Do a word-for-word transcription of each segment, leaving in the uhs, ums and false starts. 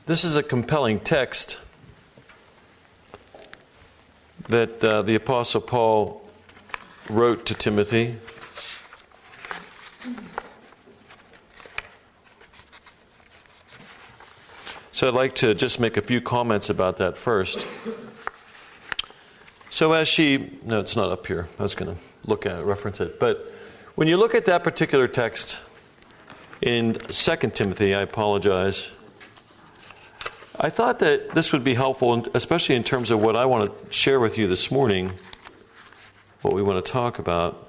This is a compelling text that uh, the Apostle Paul wrote to Timothy. So I'd like to just make a few comments about that first. So as she, no, it's not up here. I was going to look at it, reference it. But when you look at that particular text in Second Timothy, I apologize, I thought that this would be helpful, especially in terms of what I want to share with you this morning, what we want to talk about.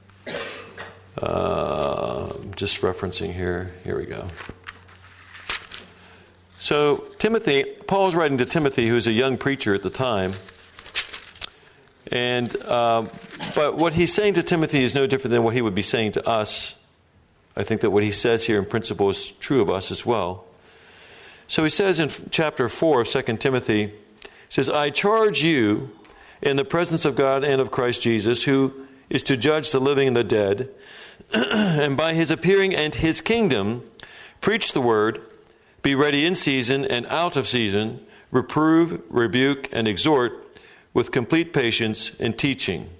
Uh, just referencing here. Here we go. So Timothy, Paul's writing to Timothy, who's a young preacher at the time. And um, but what he's saying to Timothy is no different than what he would be saying to us. I think that what he says here in principle is true of us as well. So he says in chapter four of Second Timothy, he says, I charge you in the presence of God and of Christ Jesus, who is to judge the living and the dead, and by his appearing and his kingdom, preach the word, be ready in season and out of season, reprove, rebuke, and exhort with complete patience and teaching.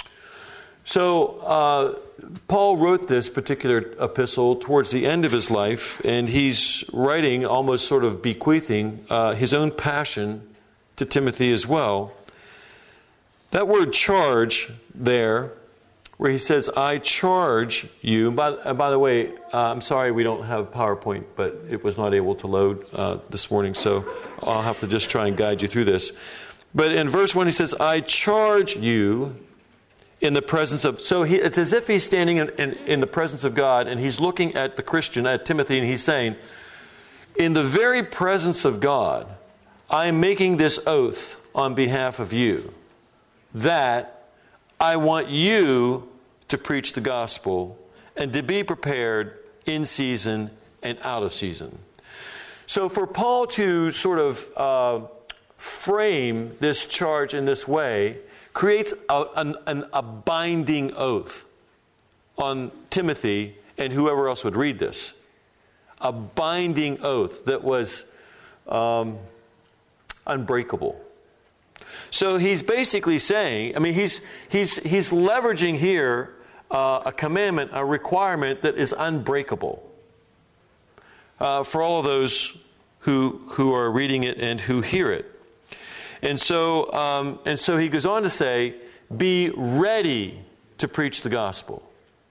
So uh, Paul wrote this particular epistle towards the end of his life, and he's writing, almost sort of bequeathing uh, his own passion to Timothy as well. That word charge there, where he says, I charge you. By, uh, by the way, uh, I'm sorry we don't have PowerPoint, but it was not able to load uh, this morning, so I'll have to just try and guide you through this. But in verse one he says, I charge you in the presence of... So he, it's as if he's standing in, in, in the presence of God, and he's looking at the Christian, at Timothy, and he's saying, in the very presence of God, I am making this oath on behalf of you, that I want you to preach the gospel and to be prepared in season and out of season. So for Paul to sort of uh, frame this charge in this way creates a, an, an, a binding oath on Timothy and whoever else would read this. A binding oath that was um, unbreakable. So he's basically saying, I mean, he's he's he's leveraging here uh, a commandment, a requirement that is unbreakable uh, for all of those who who are reading it and who hear it. And so um, and so he goes on to say, be ready to preach the gospel.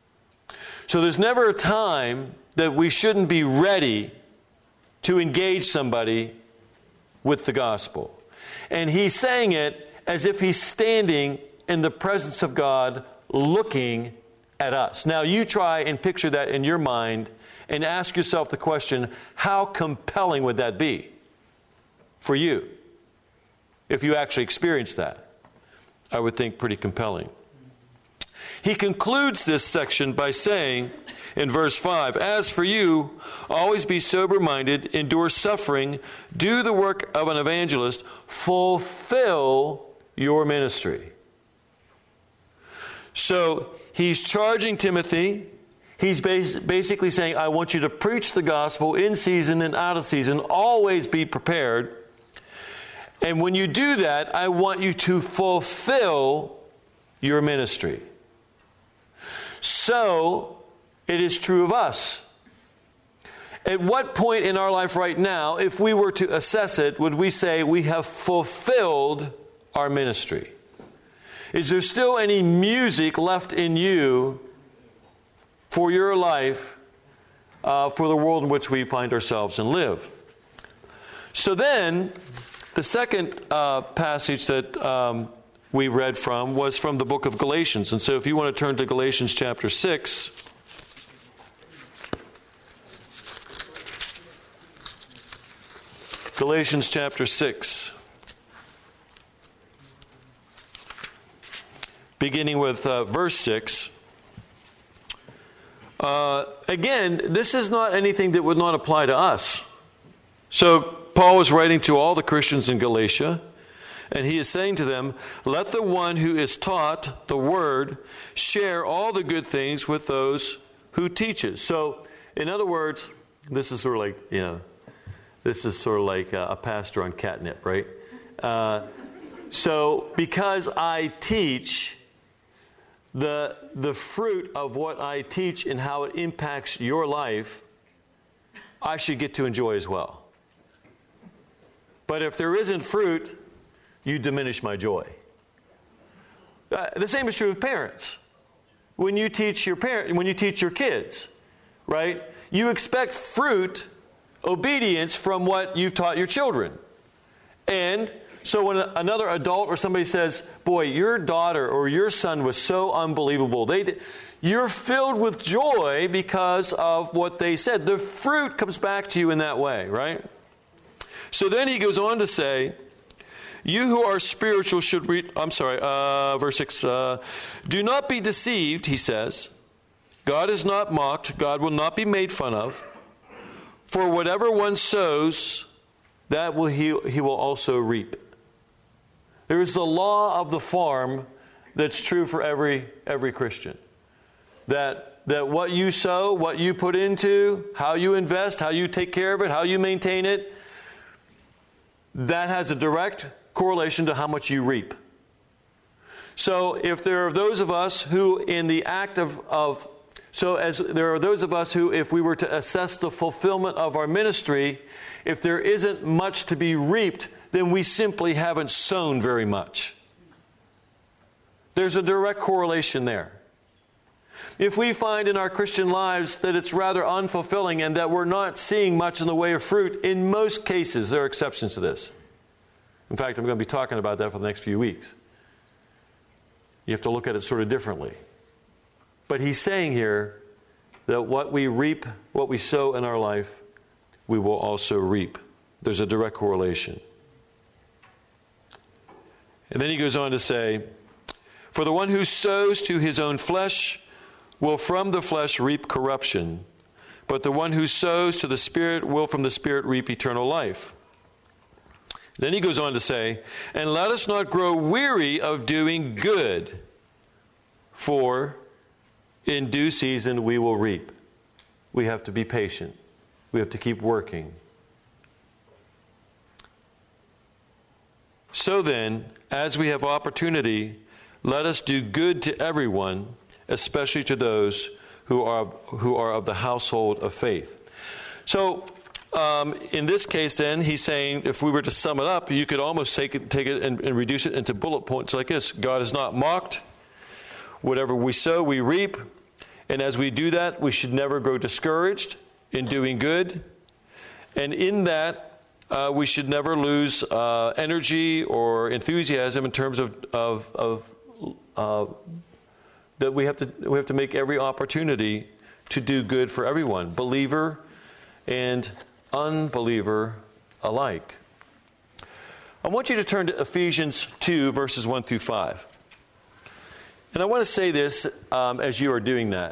So there's never a time that we shouldn't be ready to engage somebody with the gospel. And he's saying it as if he's standing in the presence of God looking at us. Now you try and picture that in your mind and ask yourself the question, how compelling would that be for you if you actually experienced that? I would think pretty compelling. He concludes this section by saying in verse five, as for you, always be sober-minded, endure suffering, do the work of an evangelist, fulfill your ministry. So he's charging Timothy. He's basically saying, I want you to preach the gospel in season and out of season. Always be prepared. And when you do that, I want you to fulfill your ministry. So it is true of us. At what point in our life right now, if we were to assess it, would we say we have fulfilled our ministry? Is there still any music left in you for your life, uh, for the world in which we find ourselves and live? So then, the second uh, passage that um, we read from was from the book of Galatians. And so if you want to turn to Galatians chapter six... Galatians chapter six, beginning with uh, verse six. Uh, again, this is not anything that would not apply to us. So Paul was writing to all the Christians in Galatia, and he is saying to them, let the one who is taught the word share all the good things with those who teaches. So, in other words, this is sort of like, you know, This is sort of like a, a pastor on catnip, right? Uh, so because I teach, the the fruit of what I teach and how it impacts your life, I should get to enjoy as well. But if there isn't fruit, you diminish my joy. Uh, the same is true with parents. When you teach your parent, when you teach your kids, right? You expect fruit, obedience from what you've taught your children. And so when another adult or somebody says, boy, your daughter or your son was so unbelievable, they did, you're filled with joy because of what they said. The fruit comes back to you in that way, right? So then he goes on to say, you who are spiritual should read, I'm sorry, uh, verse six, uh, do not be deceived, he says. God is not mocked. God will not be made fun of. For whatever one sows, that will he, he will also reap. There is the law of the farm that's true for every every Christian. That that what you sow, what you put into, how you invest, how you take care of it, how you maintain it, that has a direct correlation to how much you reap. So if there are those of us who in the act of, of so as there are those of us who, if we were to assess the fulfillment of our ministry, if there isn't much to be reaped, then we simply haven't sown very much. There's a direct correlation there. If we find in our Christian lives that it's rather unfulfilling and that we're not seeing much in the way of fruit, in most cases, there are exceptions to this. In fact, I'm going to be talking about that for the next few weeks. You have to look at it sort of differently. But he's saying here that what we reap, what we sow in our life, we will also reap. There's a direct correlation. And then he goes on to say, for the one who sows to his own flesh will from the flesh reap corruption, but the one who sows to the Spirit will from the Spirit reap eternal life. Then he goes on to say, and let us not grow weary of doing good, for in due season we will reap. We have to be patient. We have to keep working. So then, as we have opportunity, let us do good to everyone, especially to those who are who are of the household of faith. So, um, in this case, then, he's saying, if we were to sum it up, you could almost take it, take it and, and reduce it into bullet points like this. God is not mocked. Whatever we sow, we reap. And as we do that, we should never grow discouraged in doing good. And in that, uh, we should never lose uh, energy or enthusiasm in terms of, of, of uh, that we have to we have to make every opportunity to do good for everyone, believer and unbeliever alike. I want you to turn to Ephesians two, verses one through five. And I want to say this um, as you are doing that.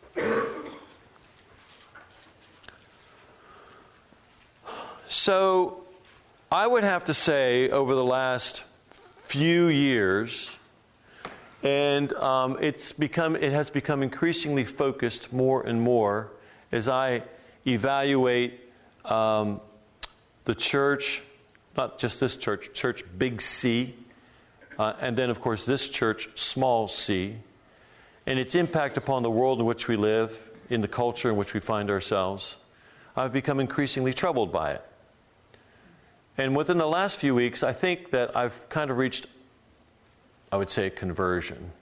So, I would have to say over the last few years, and um, it's become it has become increasingly focused more and more as I evaluate um, the church, not just this church, church big C, uh, and then of course this church small c, and its impact upon the world in which we live, in the culture in which we find ourselves. I've become increasingly troubled by it. And within the last few weeks, I think that I've kind of reached, I would say, conversion.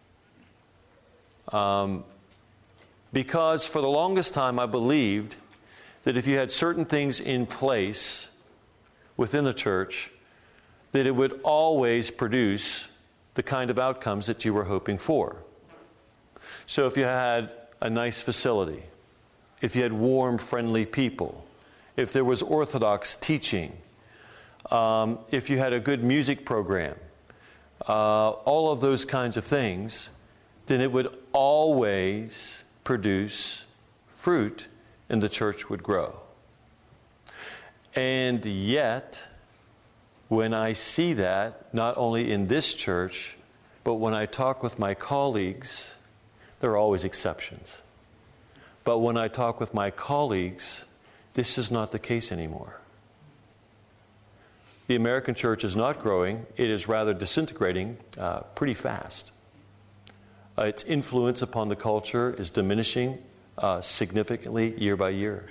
Um, because for the longest time I believed that if you had certain things in place within the church, that it would always produce the kind of outcomes that you were hoping for. So if you had a nice facility, if you had warm, friendly people, if there was orthodox teaching, um, if you had a good music program, uh, all of those kinds of things, then it would always produce fruit and the church would grow. And yet, when I see that, not only in this church, but when I talk with my colleagues, there are always exceptions. But when I talk with my colleagues, this is not the case anymore. the American church is not growing. It is rather disintegrating uh, pretty fast. Uh, its influence upon the culture is diminishing uh, significantly year by year.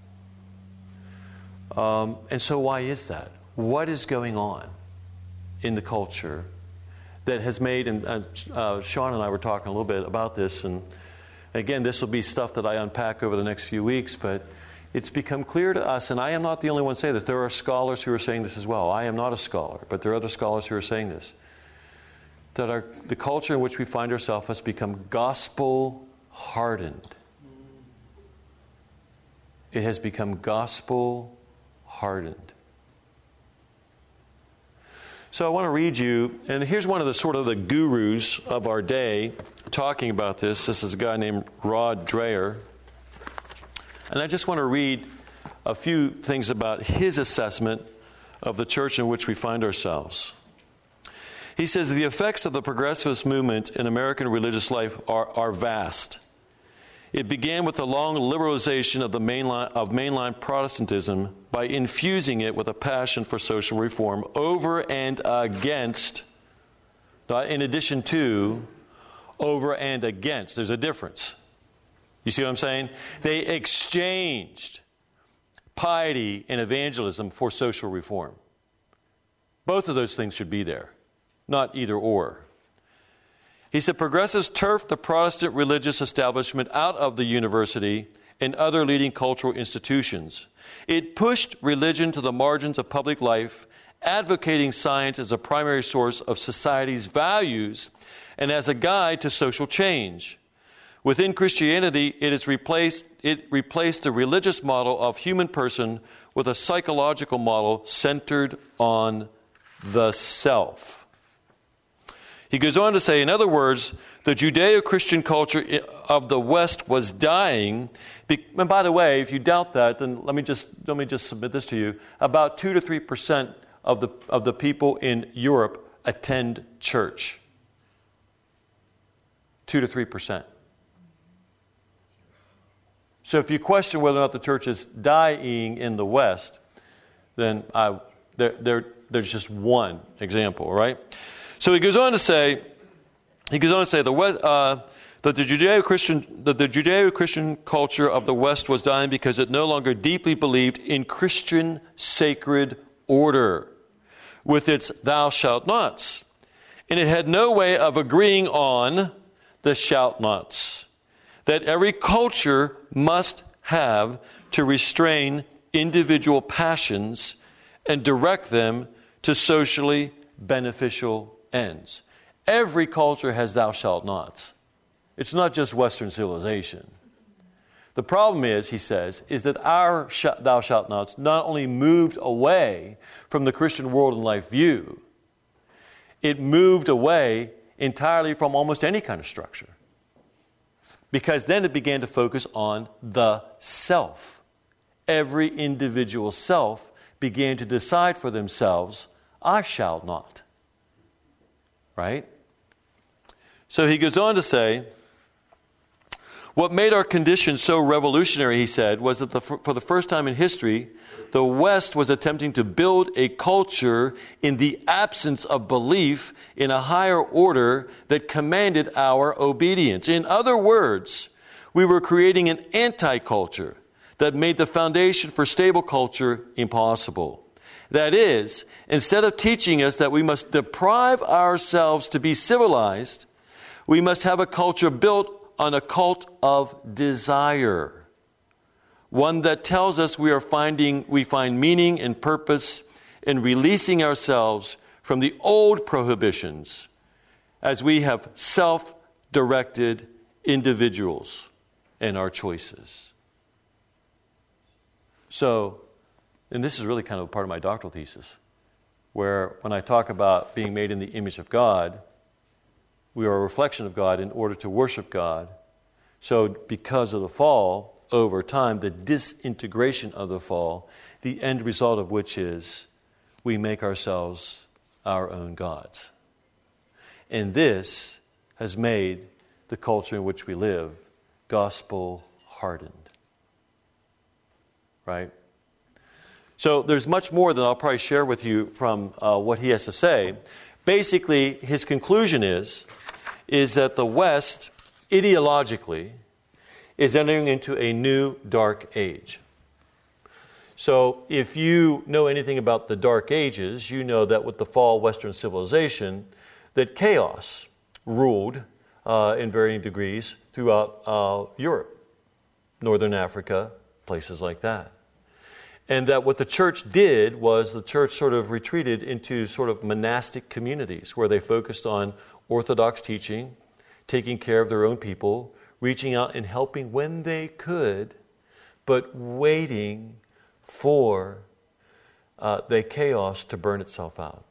Um, and so why is that? What is going on in the culture that has made, and uh, uh, Sean and I were talking a little bit about this, and again, this will be stuff that I unpack over the next few weeks, but it's become clear to us, and I am not the only one saying this. There are scholars who are saying this as well. I am not a scholar, but there are other scholars who are saying this. That our, the culture in which we find ourselves has become gospel hardened. It has become gospel hardened. So I want to read you, and here's one of the sort of the gurus of our day talking about this. This is a guy named Rod Dreher. And I just want to read a few things about his assessment of the church in which we find ourselves. He says, the effects of the progressivist movement in American religious life are, are vast. It began with the long liberalization of the mainline of mainline Protestantism by infusing it with a passion for social reform over and against, not in addition to, over and against. There's a difference. You see what I'm saying? They exchanged piety and evangelism for social reform. Both of those things should be there, not either or. He said, progressives turfed the Protestant religious establishment out of the university and other leading cultural institutions. It pushed religion to the margins of public life, advocating science as a primary source of society's values and as a guide to social change. Within Christianity, it has replaced, it replaced the religious model of human person with a psychological model centered on the self. He goes on to say, in other words, the Judeo-Christian culture of the West was dying. And by the way, if you doubt that, then let me just let me just submit this to you. About two to three percent of the of the people in Europe attend church. Two to three percent. So if you question whether or not the church is dying in the West, then I, there, there there's just one example, right? So he goes on to say, he goes on to say the uh, that the Judeo-Christian that the Judeo-Christian culture of the West was dying because it no longer deeply believed in Christian sacred order with its "thou shalt nots," and it had no way of agreeing on the "shalt nots" that every culture must have to restrain individual passions and direct them to socially beneficial ends. Every culture has thou shalt nots. It's not just Western civilization. The problem is, he says, is that our sh- thou shalt nots not only moved away from the Christian world and life view, it moved away entirely from almost any kind of structure. Because then it began to focus on the self. Every individual self began to decide for themselves, I shall not. Right? So he goes on to say, what made our condition so revolutionary, he said, was that the, for the first time in history, the West was attempting to build a culture in the absence of belief in a higher order that commanded our obedience. In other words, we were creating an anti-culture that made the foundation for stable culture impossible. That is, instead of teaching us that we must deprive ourselves to be civilized, we must have a culture built on a cult of desire. One that tells us we are finding, we find meaning and purpose in releasing ourselves from the old prohibitions as we have self-directed individuals in our choices. So, and this is really kind of a part of my doctoral thesis, where when I talk about being made in the image of God, we are a reflection of God in order to worship God. So because of the fall, over time, the disintegration of the fall, the end result of which is we make ourselves our own gods. And this has made the culture in which we live gospel hardened. Right? So there's much more than I'll probably share with you from uh, what he has to say. Basically, his conclusion is, is that the West, ideologically, is entering into a new dark age. So if you know anything about the Dark Ages, you know that with the fall of Western civilization, that chaos ruled uh, in varying degrees throughout uh, Europe, Northern Africa, places like that. And that what the church did was the church sort of retreated into sort of monastic communities where they focused on orthodox teaching, taking care of their own people, reaching out and helping when they could, but waiting for uh, the chaos to burn itself out.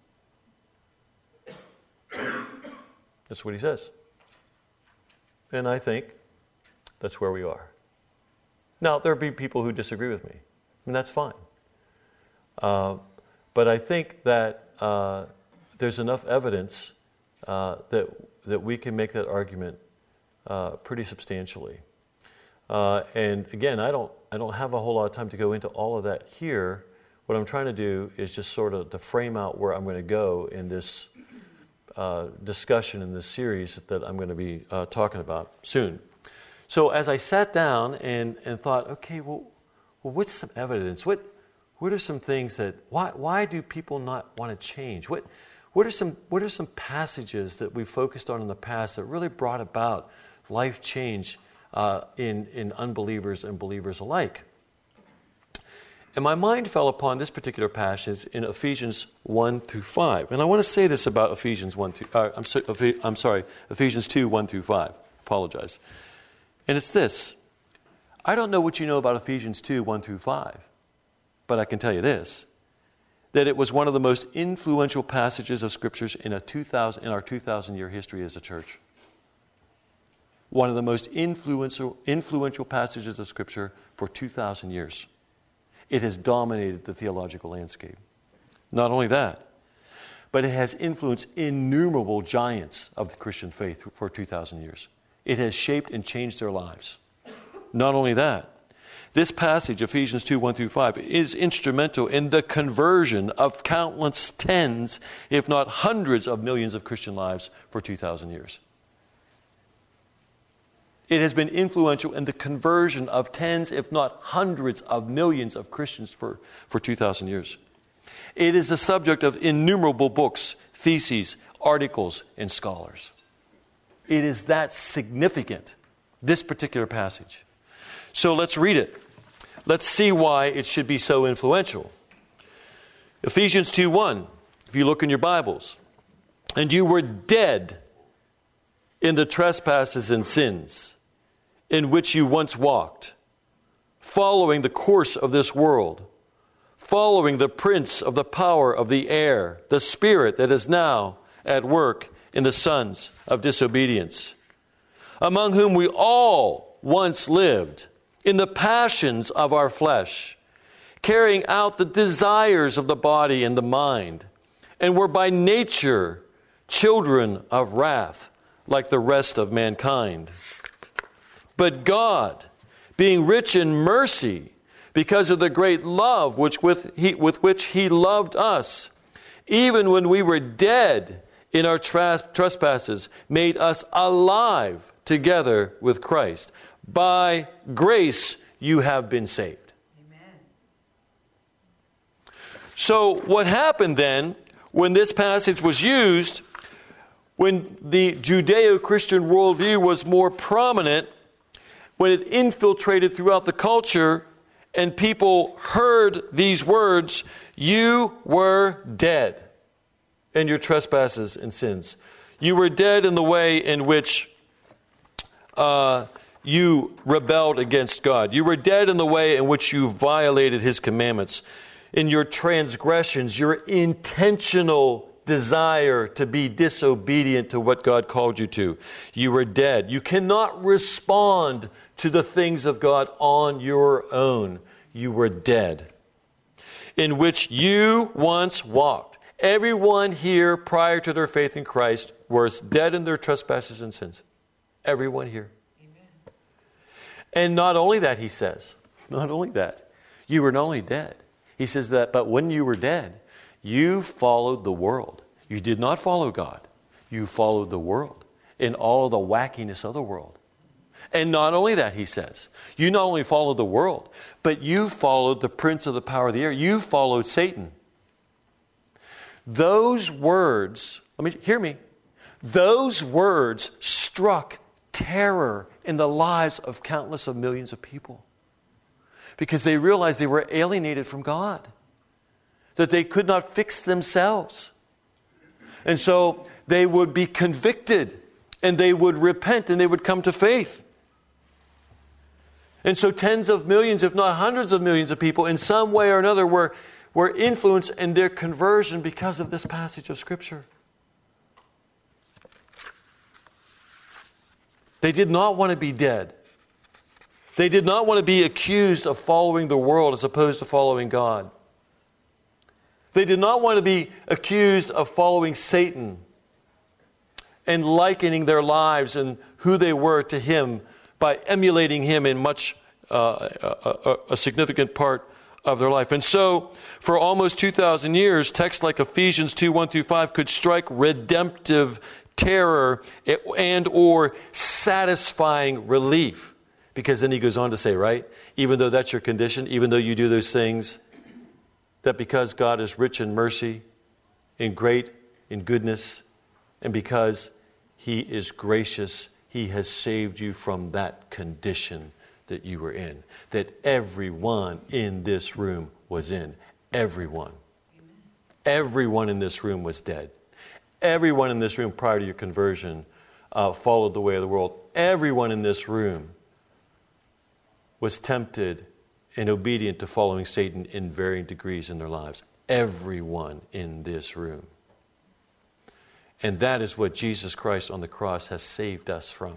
That's what he says. And I think that's where we are. Now, there'll be people who disagree with me, and that's fine. Uh, but I think that uh, there's enough evidence uh, that that we can make that argument uh, pretty substantially. Uh, and again, I don't I don't have a whole lot of time to go into all of that here. What I'm trying to do is just sort of to frame out where I'm going to go in this uh, discussion in this series that I'm going to be uh, talking about soon. So as I sat down and, and thought, okay, well, well, what's some evidence? What what are some things that why why do people not want to change? What what are some what are some passages that we focused on in the past that really brought about life change Uh, in, in unbelievers and believers alike? And my mind fell upon this particular passage in Ephesians one through five. And I want to say this about Ephesians one through, uh, I'm, so, I'm sorry, Ephesians two, one through five. Apologize. And it's this. I don't know what you know about Ephesians two, one through five, but I can tell you this, that it was one of the most influential passages of Scriptures in, a two thousand, in our two thousand year history as a church. One of the most influential, influential passages of Scripture for two thousand years. It has dominated the theological landscape. Not only that, but it has influenced innumerable giants of the Christian faith for two thousand years. It has shaped and changed their lives. Not only that, this passage, Ephesians two, one through five, is instrumental in the conversion of countless tens, if not hundreds of millions of Christian lives for two thousand years. It has been influential in the conversion of tens, if not hundreds of millions of Christians for, for two thousand years. It is the subject of innumerable books, theses, articles, and scholars. It is that significant, this particular passage. So let's read it. Let's see why it should be so influential. Ephesians two one, if you look in your Bibles. And you were dead in the trespasses and sins in which you once walked, following the course of this world, following the prince of the power of the air, the spirit that is now at work in the sons of disobedience, among whom we all once lived in the passions of our flesh, carrying out the desires of the body and the mind, and were by nature children of wrath, like the rest of mankind. But God, being rich in mercy, because of the great love which with, he, with which He loved us, even when we were dead in our tra- trespasses, made us alive together with Christ. By grace you have been saved. Amen. So what happened then, when this passage was used, when the Judeo-Christian worldview was more prominent, when it infiltrated throughout the culture and people heard these words, you were dead in your trespasses and sins. You were dead in the way in which uh, you rebelled against God. You were dead in the way in which you violated His commandments. In your transgressions, your intentional desire to be disobedient to what God called you to. You were dead. You cannot respond to the things of God on your own. You were dead. In which you once walked. Everyone here prior to their faith in Christ was dead in their trespasses and sins. Everyone here. Amen. And not only that, he says, not only that, you were not only dead, He says that, but when you were dead, you followed the world. You did not follow God. You followed the world in all of the wackiness of the world. And not only that, he says, you not only followed the world, but you followed the prince of the power of the air. You followed Satan. Those words, let me hear me. Those words struck terror in the lives of countless of millions of people, because they realized they were alienated from God, that they could not fix themselves. And so they would be convicted, and they would repent, and they would come to faith. And so tens of millions, if not hundreds of millions of people, in some way or another, were, were influenced in their conversion because of this passage of Scripture. They did not want to be dead. They did not want to be accused of following the world as opposed to following God. They did not want to be accused of following Satan and likening their lives and who they were to him by emulating him in much, uh, a, a, a significant part of their life. And so, for almost two thousand years, texts like Ephesians two, one through five could strike redemptive terror and or satisfying relief. Because then he goes on to say, right, even though that's your condition, even though you do those things, that because God is rich in mercy, in great, in goodness, and because he is gracious, he has saved you from that condition that you were in, that everyone in this room was in. Everyone. Amen. Everyone in this room was dead. Everyone in this room prior to your conversion uh, followed the way of the world. Everyone in this room was tempted and obedient to following Satan in varying degrees in their lives. Everyone in this room. And that is what Jesus Christ on the cross has saved us from.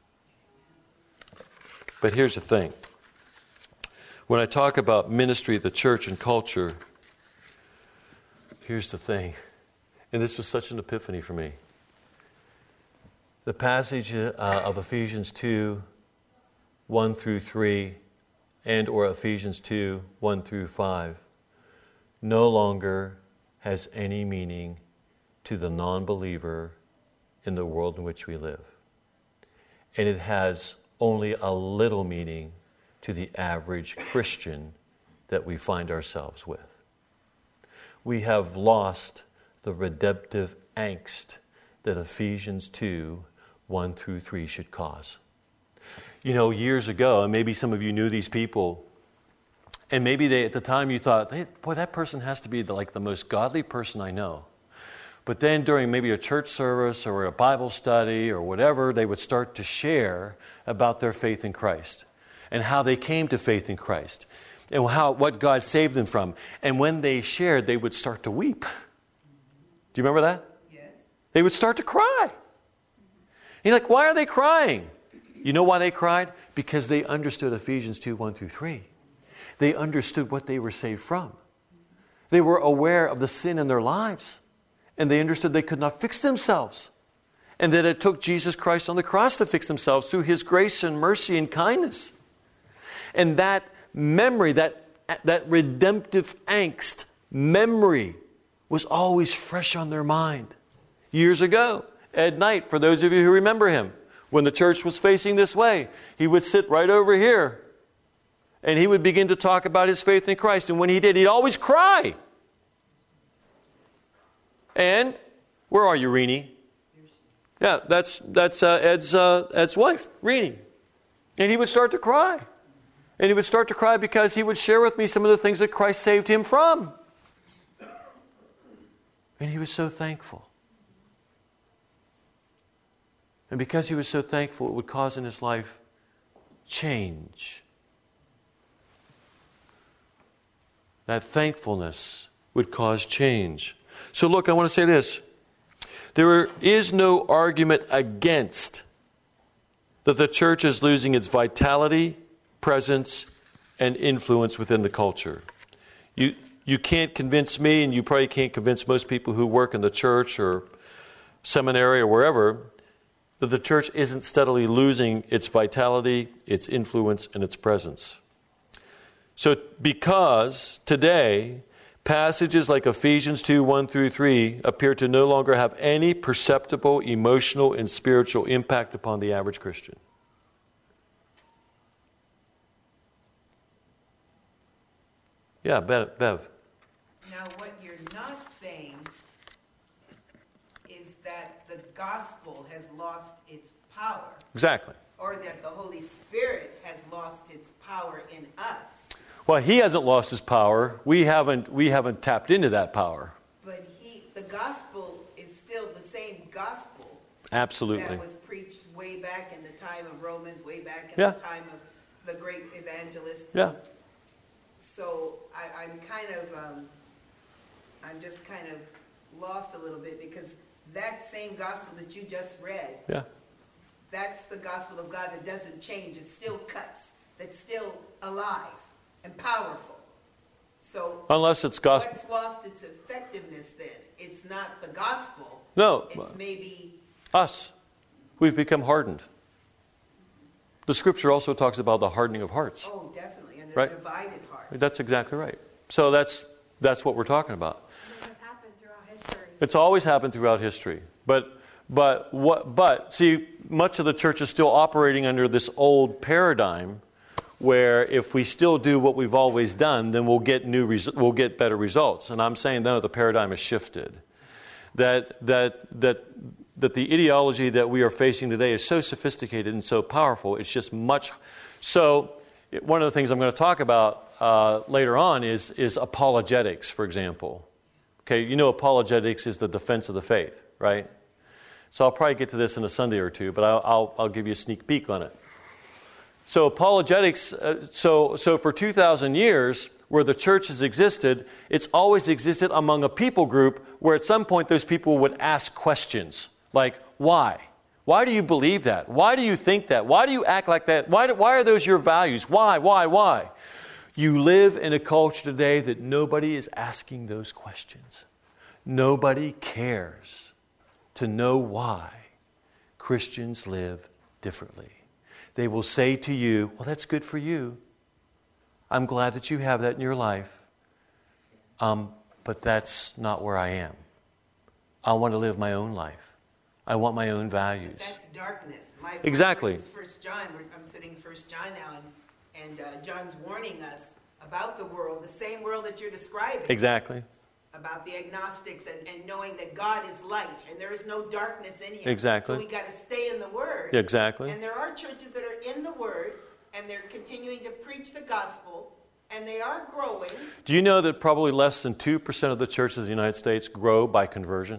But here's the thing. When I talk about ministry, the church, and culture, here's the thing. And this was such an epiphany for me. The passage uh, of Ephesians two, one through three, and or Ephesians two, one through five, no longer has any meaning to the non-believer in the world in which we live. And it has only a little meaning to the average Christian that we find ourselves with. We have lost the redemptive angst that Ephesians two, one through three should cause. You know, years ago, and maybe some of you knew these people, and maybe they, at the time you thought, hey, boy, that person has to be the, like the most godly person I know. But then during maybe a church service or a Bible study or whatever, they would start to share about their faith in Christ and how they came to faith in Christ and how what God saved them from. And when they shared, they would start to weep. Do you remember that? Yes. They would start to cry. You're like, why are they crying? You know why they cried? Because they understood Ephesians two, one through three. They understood what they were saved from. They were aware of the sin in their lives. And they understood they could not fix themselves. And that it took Jesus Christ on the cross to fix themselves through his grace and mercy and kindness. And that memory, that, that redemptive angst memory was always fresh on their mind. Years ago, Ed Knight, for those of you who remember him, when the church was facing this way, he would sit right over here and he would begin to talk about his faith in Christ. And when he did, he'd always cry. And where are you, Renee? Yeah, that's that's uh, Ed's uh, Ed's wife, Renee. And he would start to cry. And he would start to cry because he would share with me some of the things that Christ saved him from. And he was so thankful. And because he was so thankful, it would cause in his life change. That thankfulness would cause change. So look, I want to say this. There is no argument against that the church is losing its vitality, presence, and influence within the culture. You, you can't convince me, and you probably can't convince most people who work in the church or seminary or wherever, that the church isn't steadily losing its vitality, its influence, and its presence. So because today, passages like Ephesians two, one through three appear to no longer have any perceptible emotional and spiritual impact upon the average Christian. Yeah, Bev. Bev. Now, what you're not saying is that the gospel has lost its power. Exactly. Or that the Holy Spirit has lost its power in us. Well, he hasn't lost his power. We haven't we haven't tapped into that power. But he the gospel is still the same gospel. Absolutely. That was preached way back in the time of Romans, way back in Yeah. the time of the great evangelists. Yeah. So I, I'm kind of, um, I'm just kind of lost a little bit because that same gospel that you just read, Yeah. that's the gospel of God that doesn't change. It still cuts. That's still alive and powerful. So Unless it's gospel. what's lost its effectiveness then? It's not the gospel. No. It's maybe Us. We've become hardened. The scripture also talks about the hardening of hearts. Oh, definitely, and a Right. divided heart. That's exactly right. So that's that's what we're talking about. It has happened throughout history. It's always happened throughout history. But but what but see, much of the church is still operating under this old paradigm where if we still do what we've always done, then we'll get new res- we'll get better results. And I'm saying no, the paradigm has shifted. That that that that the ideology that we are facing today is so sophisticated and so powerful. It's just much so. It, one of the things I'm going to talk about uh, later on is is apologetics, for example. Okay, you know, apologetics is the defense of the faith, right? So I'll probably get to this in a Sunday or two, but I'll I'll, I'll give you a sneak peek on it. So apologetics. Uh, so so for two thousand years, where the church has existed, it's always existed among a people group where at some point those people would ask questions like, why? Why do you believe that? Why do you think that? Why do you act like that? Why, do, why are those your values? Why, why, why? You live in a culture today that nobody is asking those questions. Nobody cares to know why Christians live differently. They will say to you, well, that's good for you. I'm glad that you have that in your life. Um, but that's not where I am. I want to live my own life. I want my own values. That's darkness. My, Exactly. My First John. We're, I'm sitting in First John now, and, and uh, John's warning us about the world, the same world that you're describing. Exactly. About the agnostics and, and knowing that God is light and there is no darkness in Him. Exactly. So we got to stay in the Word. Exactly. And there are churches that are in the Word and they're continuing to preach the gospel and they are growing. Do you know that probably less than two percent of the churches in the United States grow by conversion?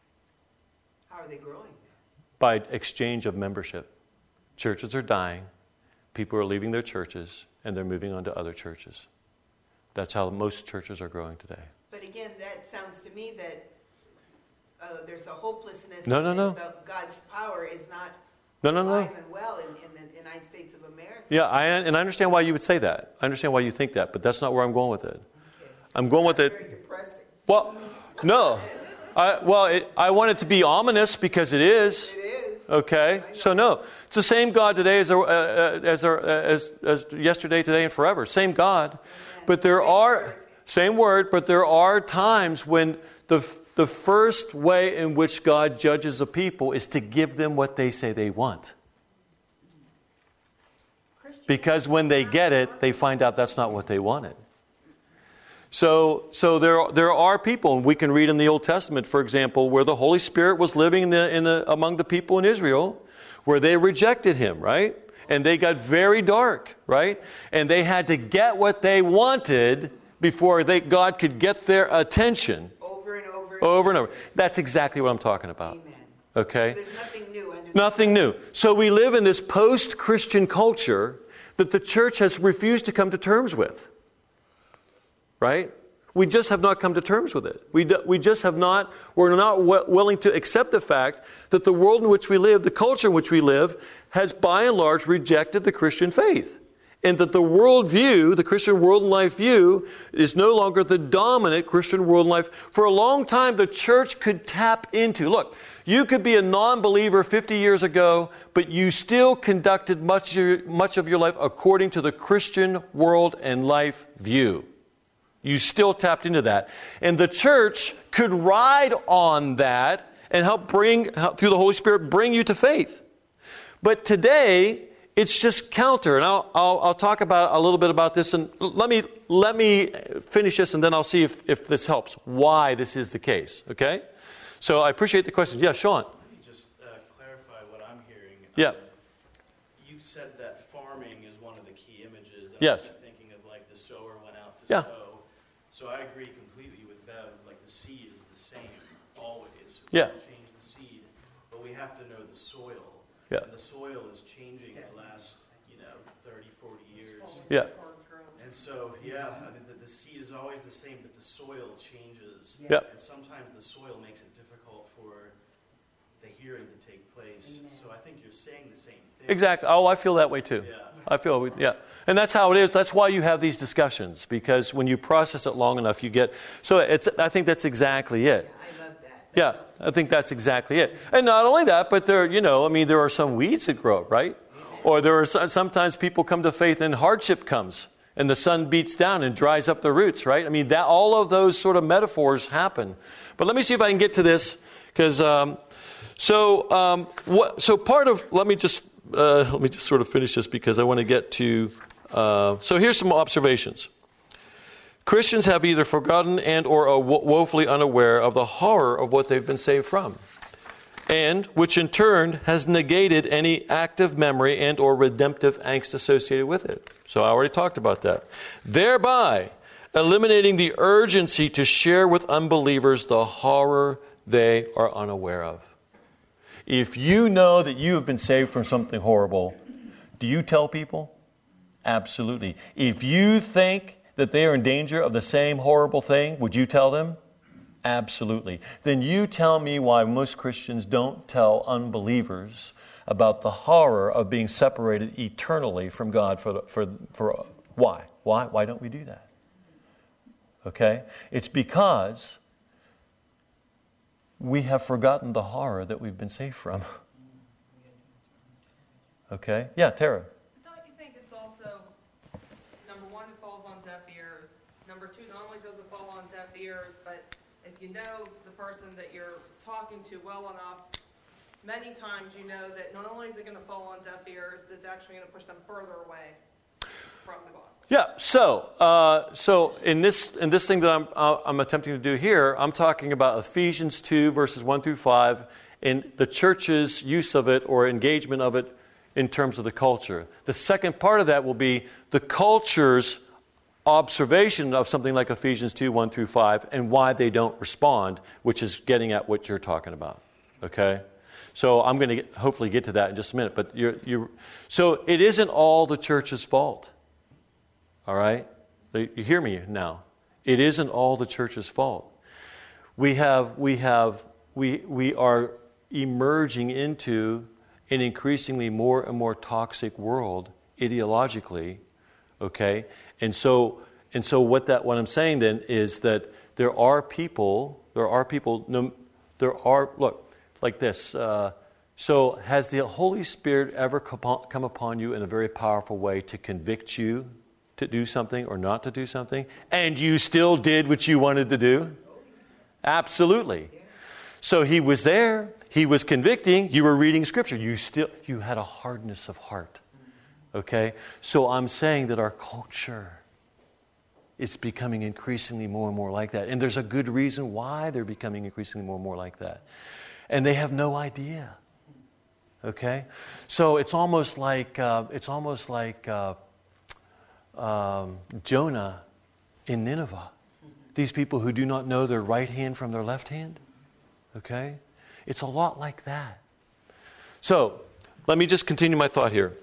How are they growing? By exchange of membership. Churches are dying. People are leaving their churches and they're moving on to other churches. That's how most churches are growing today. But again, that sounds to me that uh, there's a hopelessness. No, no, no. The, God's power is not No, no, no. alive and well in, in the United States of America. Yeah, I, and I understand why you would say that. I understand why you think that, but that's not where I'm going with it. Okay. I'm going with Very it. depressing. Well, no. I, well, it, I want it to be ominous because it is. It is. Okay, so no, it's the same God today as uh, as, uh, as as yesterday, today, and forever. Same God, but there are same word, but there are times when the the first way in which God judges a people is to give them what they say they want. Because when they get it, they find out that's not what they wanted. So, so there, there are people, and we can read in the Old Testament, for example, where the Holy Spirit was living in the, in the, among the people in Israel, where they rejected Him, right? And they got very dark, right? And they had to get what they wanted before they, God could get their attention. Over and over. And over and over. That's exactly what I'm talking about. Amen. Okay? There's nothing new under Nothing new. So we live in this post-Christian culture that the church has refused to come to terms with. Right? We just have not come to terms with it. We, do, we just have not, we're not w- willing to accept the fact that the world in which we live, the culture in which we live, has by and large rejected the Christian faith. And that the world view, the Christian world and life view, is no longer the dominant Christian world and life. For a long time, the church could tap into, look, you could be a non-believer fifty years ago, but you still conducted much of your, much of your life according to the Christian world and life view. You still tapped into that. And the church could ride on that and help bring, help, through the Holy Spirit, bring you to faith. But today, it's just counter, and I'll, I'll, I'll talk about a little bit about this, and let me let me finish this, and then I'll see if, if this helps, why this is the case, okay? So I appreciate the question. Yeah, Sean. Let me just uh, clarify what I'm hearing. Yeah. Um, you said that farming is one of the key images. And Yes. I'm thinking of like the sower went out to Yeah. sow. So I agree completely with Bev. Like the seed is the same always. We Yeah. don't change the seed, but we have to know the soil. Yeah. And the soil is changing the last, you know, thirty, forty years. Yeah. And so, yeah, I mean, the, the seed is always the same, but the soil changes. Yeah. And sometimes the soil makes it difficult for the hearing to take place. Amen. So I think you're saying the same thing. Exactly. Oh, I feel that way too. Yeah. I feel, we- yeah. And that's how it is. That's why you have these discussions, because when you process it long enough, you get, so it's, I think that's exactly it. I love that. Yeah, I think that's exactly it. And not only that, but there, you know, I mean, there are some weeds that grow, right? Or there are some, sometimes people come to faith and hardship comes and the sun beats down and dries up the roots, right? I mean, that all of those sort of metaphors happen. But let me see if I can get to this, because um, so um, what? So part of let me just uh, let me just sort of finish this because I want to get to. Uh, so here's some observations. Christians have either forgotten and or are wo- woefully unaware of the horror of what they've been saved from, and which in turn has negated any active memory and or redemptive angst associated with it. So I already talked about that. Thereby eliminating the urgency to share with unbelievers the horror they are unaware of. If you know that you have been saved from something horrible, do you tell people? Absolutely. If you think that they are in danger of the same horrible thing, would you tell them? Absolutely. Then you tell me why most Christians don't tell unbelievers about the horror of being separated eternally from God for for for why? Why? Why don't we do that? Okay? It's because we have forgotten the horror that we've been saved from. Okay? Yeah, Tara. Don't you think it's also, number one, it falls on deaf ears. Number two, not only does it fall on deaf ears, but if you know the person that you're talking to well enough, many times you know that not only is it going to fall on deaf ears, but it's actually going to push them further away from the gospel. Yeah. So, uh, so in this in this thing that I'm uh, I'm attempting to do here, I'm talking about Ephesians two verses one through five, and the church's use of it or engagement of it in terms of the culture. The second part of that will be the culture's observation of something like Ephesians two one through five and why they don't respond, which is getting at what you're talking about. Okay. So I'm going to hopefully get to that in just a minute. But you're, you're, so it isn't all the church's fault. All right? You hear me now. It isn't all the church's fault. We have, we have, we, we are emerging into an increasingly more and more toxic world ideologically. Okay? And so, and so what that, what I'm saying then is that there are people, there are people, no, there are, look, like this. Uh, so has the Holy Spirit ever come upon you in a very powerful way to convict you to do something or not to do something, and you still did what you wanted to do? Absolutely. So he was there. He was convicting. You were reading Scripture. You still, you had a hardness of heart. Okay? So I'm saying that our culture is becoming increasingly more and more like that. And there's a good reason why they're becoming increasingly more and more like that. And they have no idea. Okay? So it's almost like, uh, it's almost like uh, um, Jonah in Nineveh. These people who do not know their right hand from their left hand. Okay? It's a lot like that. So, let me just continue my thought here.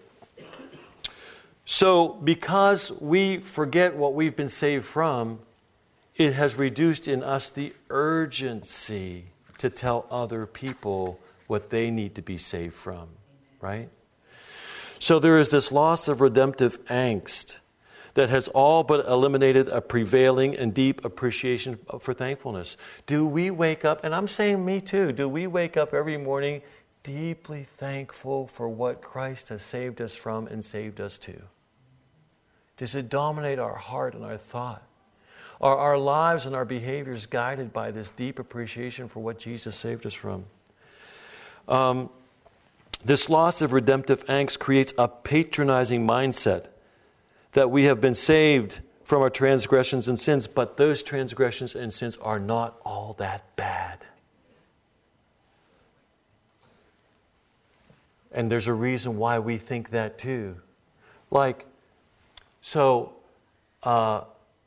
So, because we forget what we've been saved from, it has reduced in us the urgency to tell other people what they need to be saved from. Right? So there is this loss of redemptive angst that has all but eliminated a prevailing and deep appreciation for thankfulness. Do we wake up, and I'm saying me too, do we wake up every morning deeply thankful for what Christ has saved us from and saved us to? Does it dominate our heart and our thought? Are our lives and our behaviors guided by this deep appreciation for what Jesus saved us from? Um, this loss of redemptive angst creates a patronizing mindset that we have been saved from our transgressions and sins, but those transgressions and sins are not all that bad. And there's a reason why we think that too. Like, so, uh,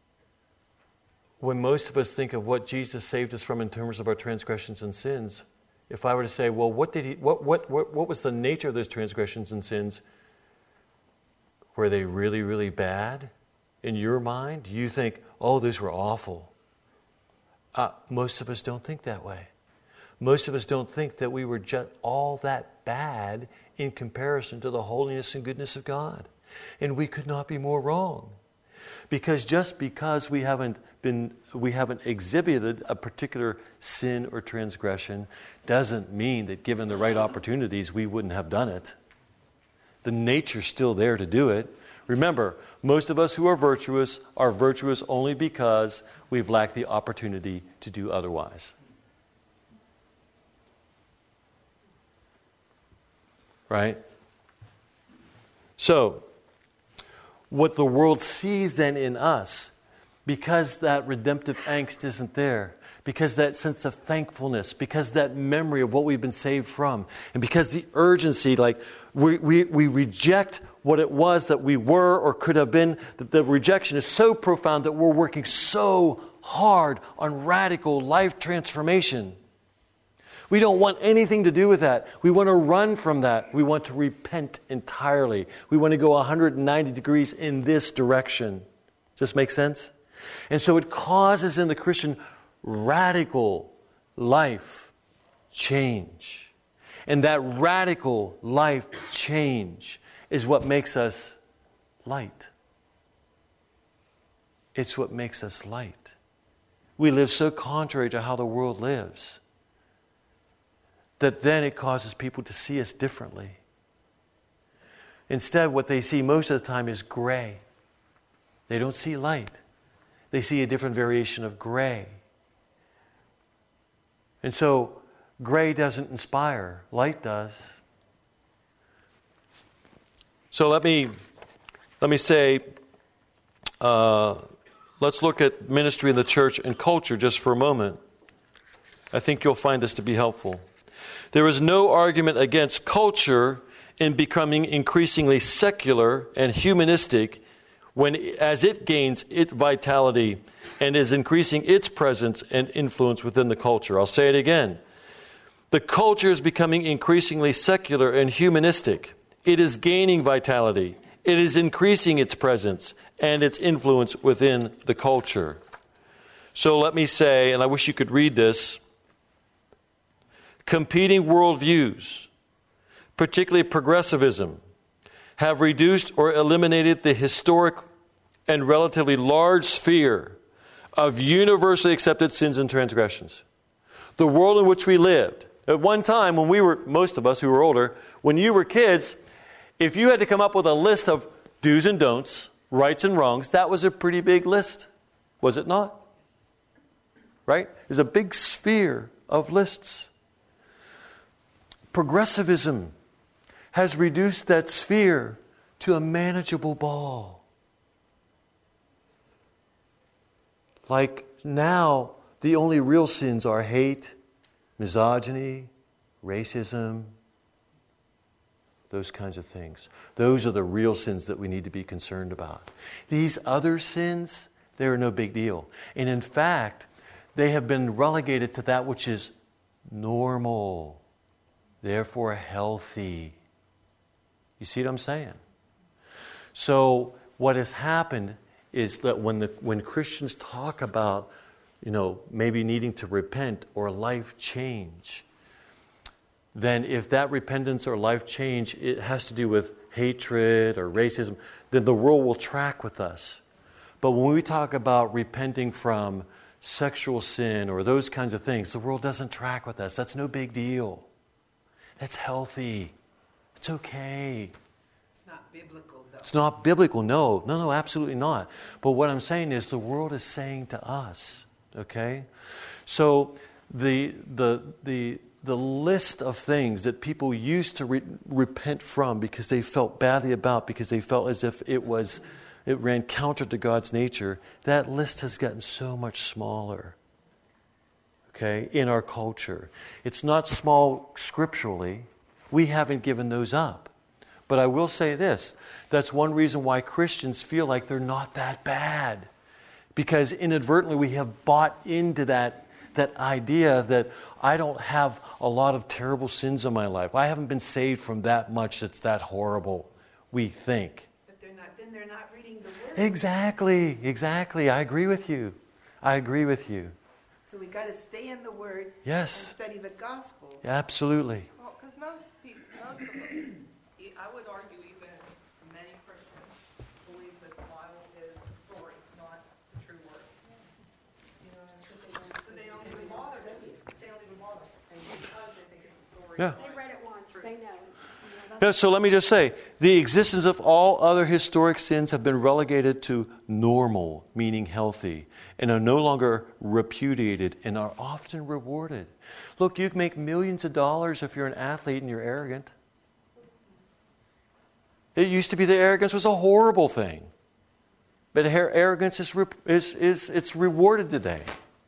when most of us think of what Jesus saved us from in terms of our transgressions and sins, if I were to say, well, what did he, what, what, what, what was the nature of those transgressions and sins? Were they really, really bad in your mind? You think, oh, those were awful. Uh, most of us don't think that way. Most of us don't think that we were just all that bad in comparison to the holiness and goodness of God. And we could not be more wrong. Because just because we haven't been, we haven't exhibited a particular sin or transgression doesn't mean that given the right opportunities, we wouldn't have done it. The nature's still there to do it. Remember, most of us who are virtuous are virtuous only because we've lacked the opportunity to do otherwise. Right? So, what the world sees then in us, because that redemptive angst isn't there, because that sense of thankfulness, because that memory of what we've been saved from, and because the urgency, like we, we, we reject what it was that we were or could have been, that the rejection is so profound that we're working so hard on radical life transformation. We don't want anything to do with that. We want to run from that. We want to repent entirely. We want to go one hundred ninety degrees in this direction. Does this make sense? And so it causes in the Christian radical life change. And that radical life change is what makes us light. It's what makes us light. We live so contrary to how the world lives that then it causes people to see us differently. Instead, what they see most of the time is gray. They don't see light. They see a different variation of gray. And so, gray doesn't inspire. Light does. So let me let me say, uh, let's look at ministry in the church and culture just for a moment. I think you'll find this to be helpful. There is no argument against culture in becoming increasingly secular and humanistic when, as it gains its vitality and is increasing its presence and influence within the culture. I'll say it again. The culture is becoming increasingly secular and humanistic. It is gaining vitality. It is increasing its presence and its influence within the culture. So let me say, and I wish you could read this, competing worldviews, particularly progressivism, have reduced or eliminated the historic and relatively large sphere of universally accepted sins and transgressions. The world in which we lived. At one time, when we were, most of us who were older, when you were kids, if you had to come up with a list of do's and don'ts, rights and wrongs, that was a pretty big list, was it not? Right? There's a big sphere of lists. Progressivism has reduced that sphere to a manageable ball. Like now, the only real sins are hate, misogyny, racism, those kinds of things. Those are the real sins that we need to be concerned about. These other sins, they're no big deal. And in fact, they have been relegated to that which is normal, therefore healthy. You see what I'm saying? So what has happened is that when the when Christians talk about, you know, maybe needing to repent or life change, then if that repentance or life change, it has to do with hatred or racism, then the world will track with us. But when we talk about repenting from sexual sin or those kinds of things, the world doesn't track with us. That's no big deal. That's healthy. It's okay. It's not biblical, though. It's not biblical, no. No, no, absolutely not. But what I'm saying is the world is saying to us, okay? So the the the the list of things that people used to re- repent from because they felt badly about, because they felt as if it was it ran counter to God's nature, that list has gotten so much smaller. Okay, in our culture. It's not small scripturally. We haven't given those up. But I will say this, that's one reason why Christians feel like they're not that bad. Because inadvertently we have bought into that, that idea that I don't have a lot of terrible sins in my life. I haven't been saved from that much that's that horrible, we think. But they're not, then they're not reading the Word. Exactly, exactly. I agree with you. I agree with you. So we got to stay in the Word Yes. and study the gospel. Absolutely. Well, because most people, most of them, I would argue even many Christians believe that the Bible is a story, not the true word. You know, so they don't even bother. They don't even bother because they think it's a story. Yeah. They read it once, they know. You know, Yeah, so let me just say, the existence of all other historic sins have been relegated to normal, meaning healthy, and are no longer repudiated and are often rewarded. Look, you can make millions of dollars if you're an athlete and you're arrogant. It used to be that arrogance was a horrible thing. But arrogance is, is, is it's rewarded today.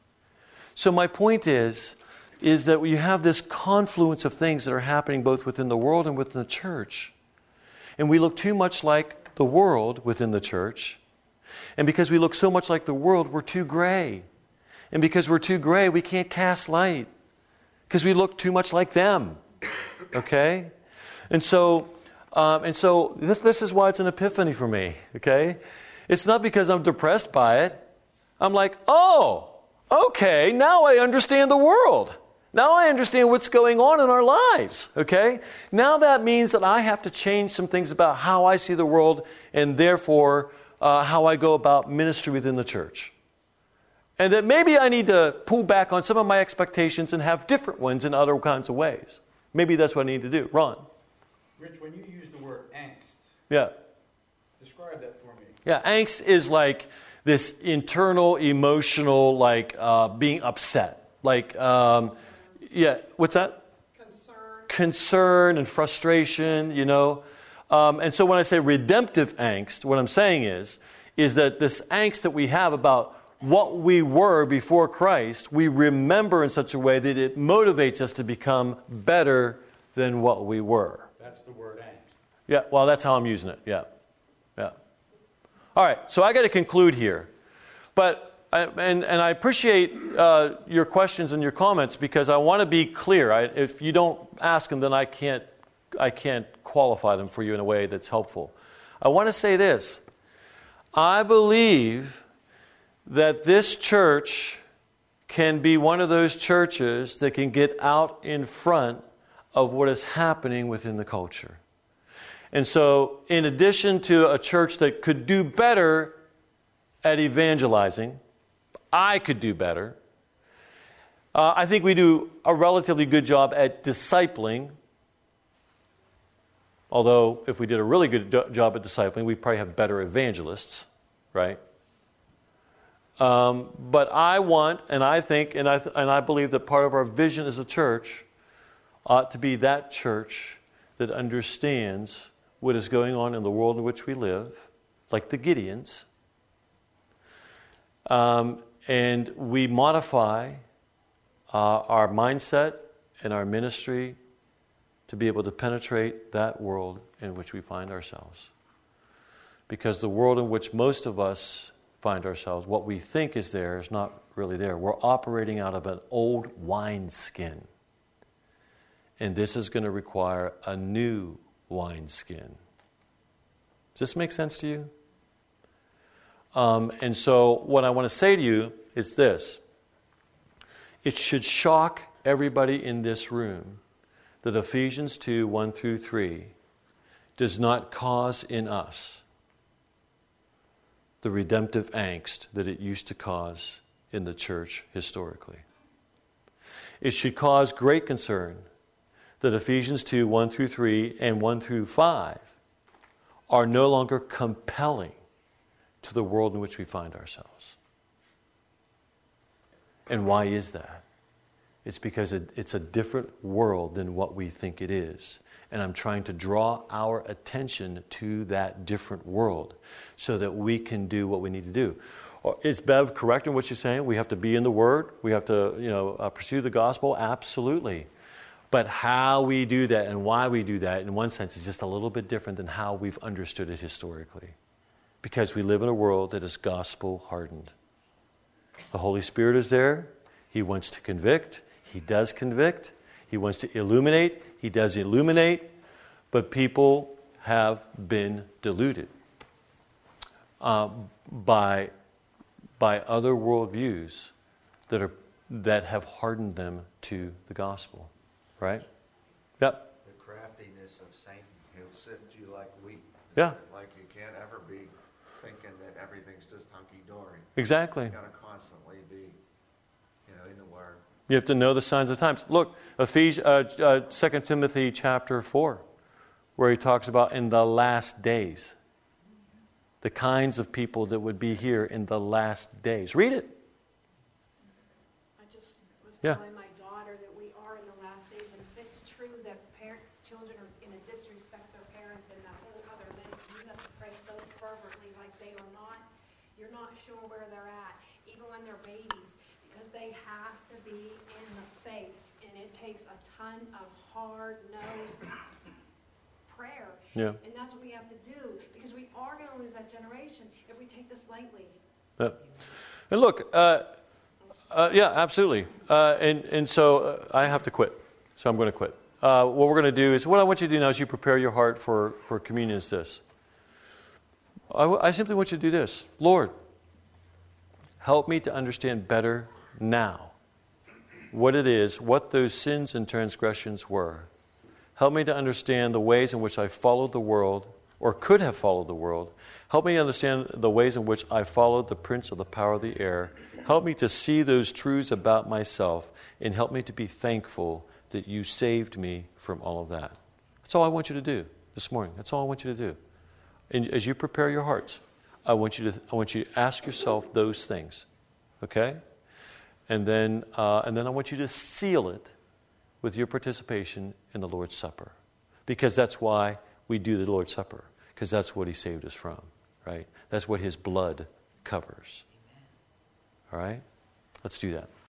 So my point is, is that you have this confluence of things that are happening both within the world and within the church. And we look too much like the world within the church. And because we look so much like the world, we're too gray. And because we're too gray, we can't cast light. Because we look too much like them. Okay? And so, um, and so this, this is why it's an epiphany for me. Okay? It's not because I'm depressed by it. I'm like, oh, okay, now I understand the world. Now I understand what's going on in our lives, okay? Now that means that I have to change some things about how I see the world and therefore uh, how I go about ministry within the church. And that maybe I need to pull back on some of my expectations and have different ones in other kinds of ways. Maybe that's what I need to do. Ron? Rich, when you use the word angst, Yeah. describe that for me. Yeah, angst is like this internal, emotional, like uh, being upset. Like... Um, Yeah, what's that? Concern. Concern and frustration, you know. Um, and so when I say redemptive angst, what I'm saying is, is that this angst that we have about what we were before Christ, we remember in such a way that it motivates us to become better than what we were. That's the word angst. Yeah, well, that's how I'm using it. Yeah, yeah. All right, so I got to conclude here. But... I, and, and I appreciate uh, your questions and your comments because I want to be clear. I, if you don't ask them, then I can't, I can't qualify them for you in a way that's helpful. I want to say this. I believe that this church can be one of those churches that can get out in front of what is happening within the culture. And so, in addition to a church that could do better at evangelizing, I could do better. Uh, I think we do a relatively good job at discipling. Although, if we did a really good do- job at discipling, we'd probably have better evangelists, right? Um, but I want, and I think, and I th- and I believe that part of our vision as a church ought to be that church that understands what is going on in the world in which we live, like the Gideons. Um, And we modify uh, our mindset and our ministry to be able to penetrate that world in which we find ourselves. Because the world in which most of us find ourselves, what we think is there is not really there. We're operating out of an old wineskin. And this is going to require a new wineskin. Does this make sense to you? Um, and so what I want to say to you is this. It should shock everybody in this room that Ephesians two, one through three does not cause in us the redemptive angst that it used to cause in the church historically. It should cause great concern that Ephesians two, one through three and one through five are no longer compelling to the world in which we find ourselves. And why is that? It's because it, it's a different world than what we think it is. And I'm trying to draw our attention to that different world so that we can do what we need to do. Is Bev correct in what she's saying? We have to be in the Word. We have to, you know, uh, pursue the gospel. Absolutely. But how we do that and why we do that, in one sense, is just a little bit different than how we've understood it historically. Because we live in a world that is gospel hardened. The Holy Spirit is there. He wants to convict. He does convict. He wants to illuminate. He does illuminate. But people have been deluded uh, by, by other worldviews that are that have hardened them to the gospel. Right? Yep. The craftiness of Satan. He'll sift you like wheat. Yeah. Like you can't ever be thinking that everything's just hunky-dory. Exactly. You got to constantly be, you know, in the Word. You have to know the signs of the times. Look, Ephesians, uh, uh, Second Timothy chapter four, where he talks about in the last days, the kinds of people that would be here in the last days. Read it. I just was Yeah. telling my daughter that we are in the last days, and if it's true that parent, children are going to disrespect their parents and that whole other list, you have to pray so fervently like they are not, you're not sure where they're at, even when they're babies, because they have to be in the faith, and it takes a ton of hard-nosed prayer. Yeah. And that's what we have to do, because we are going to lose that generation if we take this lightly. Yeah. And look, uh, uh, yeah, absolutely. Uh, and, and so uh, I have to quit. So I'm going to quit. Uh, what we're going to do is, what I want you to do now as you prepare your heart for, for communion is this. I, w- I simply want you to do this. Lord, help me to understand better now what it is, what those sins and transgressions were. Help me to understand the ways in which I followed the world, or could have followed the world. Help me understand the ways in which I followed the prince of the power of the air. Help me to see those truths about myself, and help me to be thankful that you saved me from all of that. That's all I want you to do this morning. That's all I want you to do. And as you prepare your hearts, I want you to I want you to ask yourself those things, okay? And then uh, and then I want you to seal it with your participation in the Lord's Supper, because that's why we do the Lord's Supper, because that's what He saved us from, right? That's what His blood covers. All right? Let's do that.